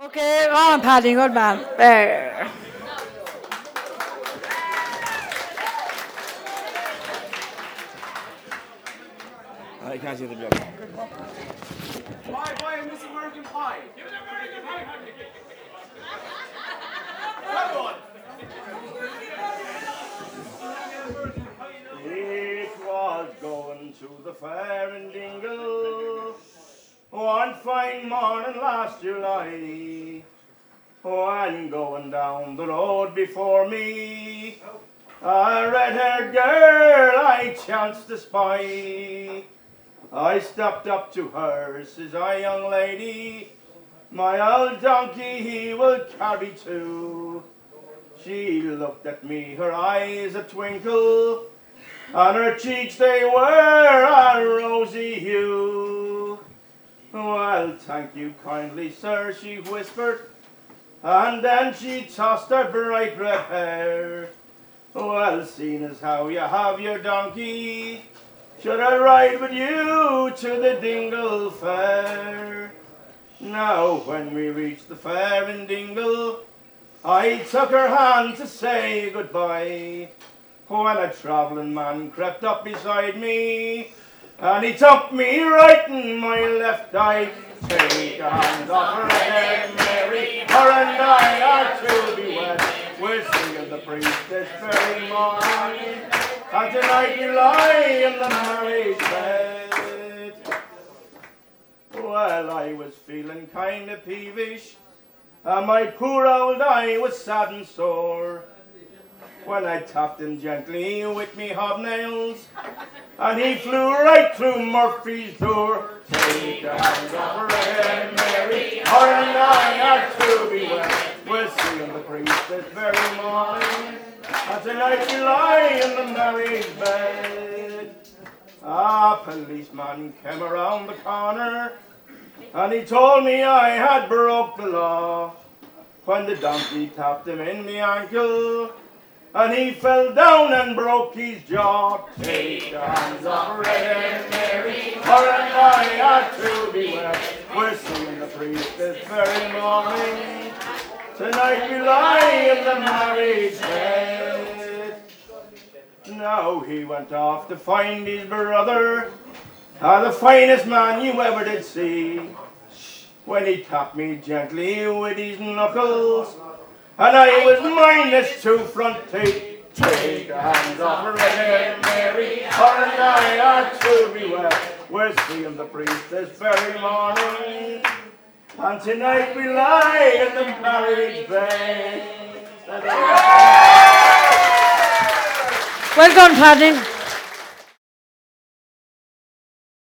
Okay, on Paddy, good man. There. I can't see the joke. Why Miss American Pie? Give it American Pie, honey. It was going to the fair in Dingle one fine morning last July. And going down the road before me, a red-haired girl I chanced to spy. I stepped up to her, says I, young lady, my old donkey he will carry too. She looked at me, her eyes a twinkle, and her cheeks they were a rosy hue. Well, thank you kindly, sir, she whispered, and then she tossed her bright red hair. Well, seeing as how you have your donkey, should I ride with you to the Dingle Fair? Now, when we reached the fair in Dingle, I took her hand to say goodbye, when a travelling man crept up beside me, and he took me right in my left eye. Take your hands off her head, Mary, her and I are to be wed. We're singing the priest this very morning, and tonight we lie in the marriage bed. Well, I was feeling kind of peevish, and my poor old eye was sad and sore, when I tapped him gently with me hobnails, and he flew right through Murphy's door. Take your hands off her head, Mary, her and I are to be wed. We're seeing the priest this very morning, and tonight we lie in the marriage bed. A policeman came around the corner, and he told me I had broke the law, when the donkey tapped him in the ankle, and he fell down and broke his jaw. Take your hands off her head, Mary, her and I are to be wed. We're seeing the priest this very morning, tonight we lie in the marriage bed. Now he went off to find his brother, the finest man you ever did see, when he tapped me gently with his knuckles, and I was minus 2 front teeth. Take your hands off her head, Mary, her and I are to be wed. We're seeing the priest this very morning, and tonight we lie in the marriage bed. Well done, Paddy.